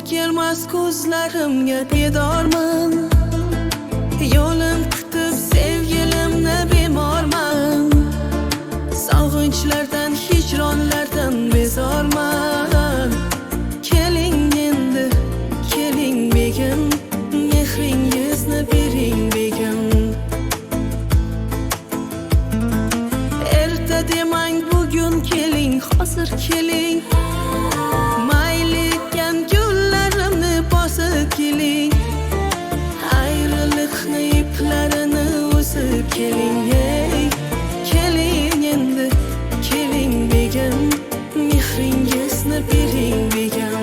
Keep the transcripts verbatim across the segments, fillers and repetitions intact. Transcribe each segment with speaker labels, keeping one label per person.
Speaker 1: kelmas ko'zlarimga bedorman. Yo'lim kutib sevgilimni bemorman. Sog'inchlardan, hijronlardan bezorman. Keling endi, keling begim, mehringizni bering begim. Erta demang, bugun keling, hozir keling. Mayli ekan gullarimni bosib keling. Ayriliqni iplarini o'sib keling. Ey, keling endi, keling begim, mehringizni bering begim.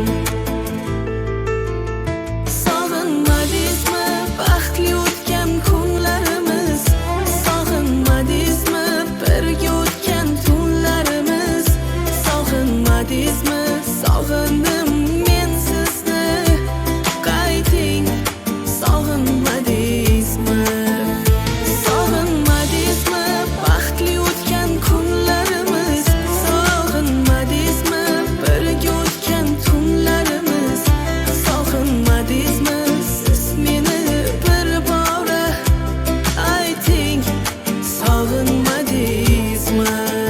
Speaker 1: Sog'inmadingizmi baxtli o'tgan kunlarimiz? Sog'inmadingizmi birga o'tgan tunlarimiz? Sog'inmadingizmi? Sog'indim men sizni. Qayting, sog'inmadingizmi? Sog'inmadingizmi baxtli o'tgan kunlarimiz? Sog'inmadingizmi birga o'tgan tunlarimiz? Sog'inmadingizmi siz meni bir bora ayting, sog'inmadingizmi?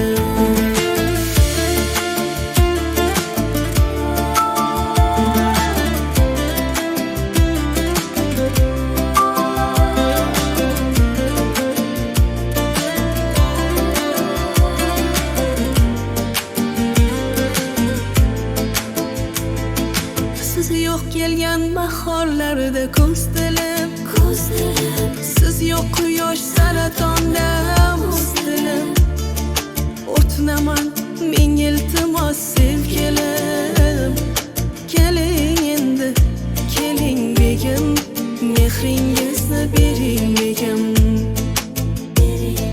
Speaker 1: Siz yo'q kelgan bahorlarda ko'z dilim, ko'z dilim. Siz yo'q quyosh saratonda o'z dilim. O'tinaman ming iltimos sevgilim. Keling endi, keling begim, mehringizni bering begim.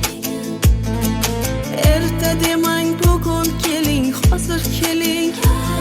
Speaker 1: Erta demang, bugun keling, hozir keling.